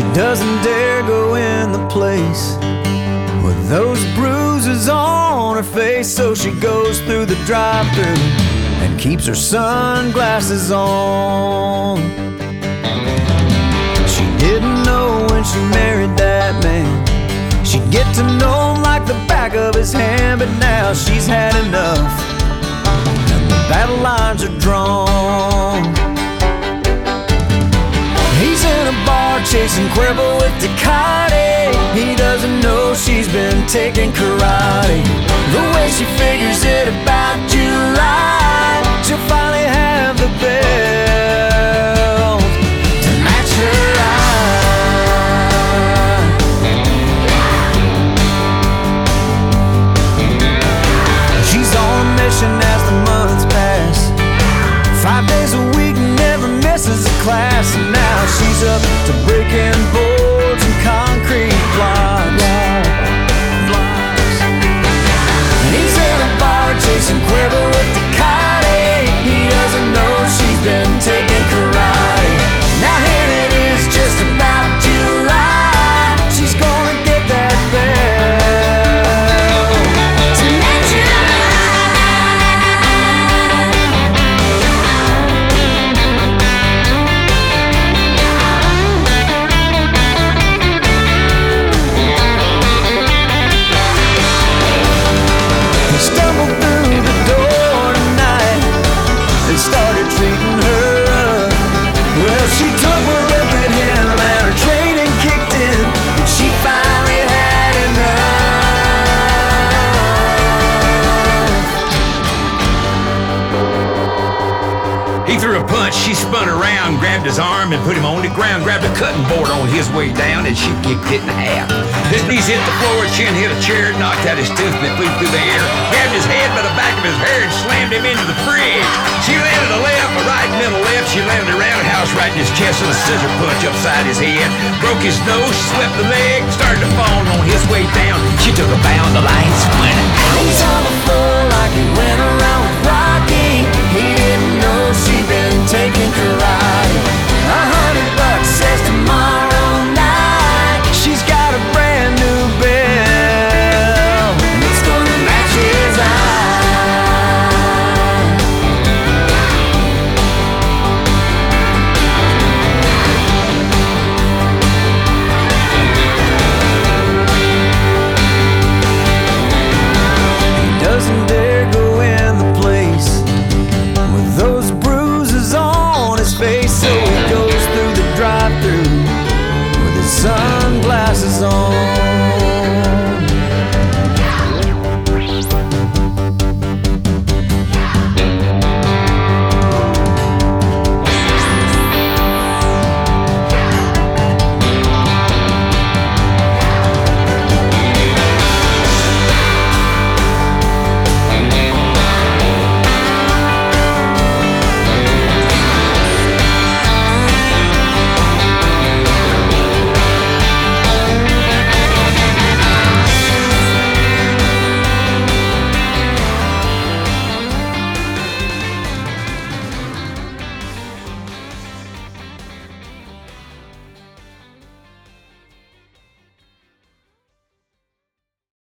She doesn't dare go in the place with those bruises on her face, so she goes through the drive-thru and keeps her sunglasses on. She didn't know when she married that man she'd get to know him like the back of his hand, but now she's had enough and the battle lines are drawn. He's in a bar chasing Cuervo with Tecate. He doesn't know she's been taking karate. The way she figures it about July, she'll finally have the belt to match her eye. She's on a mission as the months pass, 5 days a week, never misses a class, and now she's up to breaking boards and concrete blocks. And he's in a bar chasing Cuervo with Tecate. He doesn't know she's been taking karate. Now here it is, just about July. She's gonna get that belt to match her started treating her up. Well, she took one look at him and her training kicked in, and she finally had enough. He threw a punch, she spun around, grabbed his arm and put him on the ground, grabbed a cutting board on his way down, and she kicked it in half. His knees hit the floor, chin hit a chair, knocked out his tooth and it flew through the air, grabbed his head by the back of his hair and slammed him into the fridge. She landed a left, a right, and then a left. She landed a roundhouse right in his chest with a scissor punch upside his head. Broke his nose, swept the leg, started to fall on his way down. She took a bound, the lights went out. He's on the floor like he went around with Rocky. He didn't know she'd been taking karate. $100